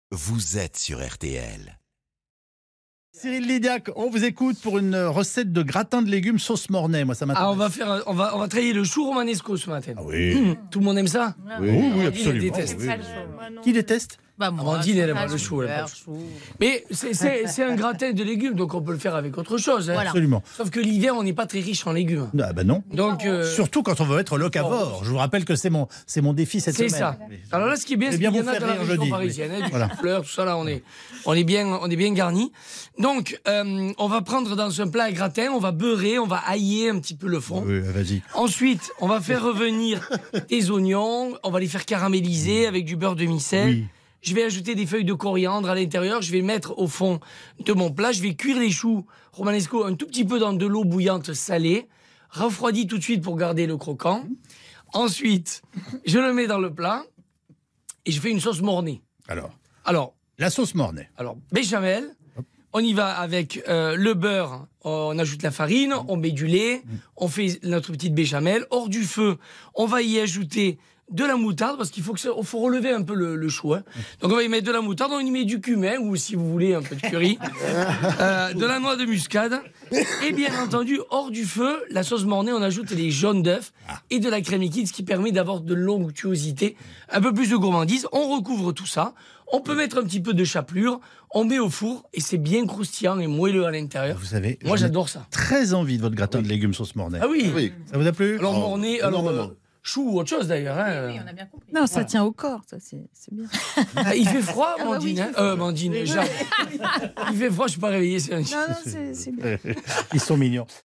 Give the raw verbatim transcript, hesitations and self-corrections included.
vous êtes sur R T L. Cyril Lidiac, on vous écoute pour une recette de gratin de légumes sauce Mornay. Moi, ça m'intéresse. Ah, on va faire, on va, on va travailler le chou romanesco ce matin. Ah oui. Mmh. Tout le monde aime ça. Oui, oui, Amandine, absolument. elle déteste. Oui, oui. Euh, Qui déteste? Bah, moi, Amandine, elle aime ça, pas le chou, elle aime pas le chou. Mais c'est- c'est c'est un gratin de légumes, donc on peut le faire avec autre chose. hein. Voilà. Absolument. Sauf que l'hiver, on n'est pas très riche en légumes. Ah bah non. Donc, euh, Surtout quand on veut être locavore. Je vous rappelle que c'est mon, c'est mon défi cette c'est semaine. ça. Alors là, ce qui est bien, Je c'est vais qu'il bien y en vous a faire dans la rire région jeudi, parisienne. oui. hein, du Voilà. fleur, tout ça, là, on est, on est bien, on est bien garni. Donc, euh, on va prendre dans un plat à gratin, on va beurrer, on va hailler un petit peu le fond. Oui, vas-y. Ensuite, on va faire revenir des oignons, on va les faire caraméliser avec du beurre demi-sel. Oui. Je vais ajouter des feuilles de coriandre à l'intérieur, je vais mettre au fond de mon plat, je vais cuire les choux romanesco un tout petit peu dans de l'eau bouillante salée, refroidi tout de suite pour garder le croquant. Ensuite, je le mets dans le plat et je fais une sauce Mornay. Alors, Alors, la sauce Mornay. alors béchamel, on y va avec euh, le beurre, on ajoute la farine, on met du lait, on fait notre petite béchamel. Hors du feu, on va y ajouter de la moutarde, parce qu'il faut, que ça- faut relever un peu le, le chou. hein. Donc on va y mettre de la moutarde, on y met du cumin, ou si vous voulez un peu de curry, euh, de la noix de muscade, et bien entendu, hors du feu, la sauce Mornay, on ajoute les jaunes d'œufs et de la crème liquide, ce qui permet d'avoir de l'onctuosité, un peu plus de gourmandise. On recouvre tout ça, on peut mettre un petit peu de chapelure, on met au four, et c'est bien croustillant et moelleux à l'intérieur. Vous savez, Moi j'en ai j'adore ça. très envie de votre gratin de légumes sauce Mornay. Ah oui, Oui. Ça vous a plu? alors Mornay, alors énormément. euh, chou ou autre chose d'ailleurs. hein. Oui, on a bien compris. Non, ça tient au corps, ça c'est c'est bien. Ah, il fait froid, bah Amandine. oui, il hein fait euh, Amandine, Jacques. Il fait froid, je suis pas réveillé. c'est un- Non, non, c'est c'est bien. Ils sont mignons.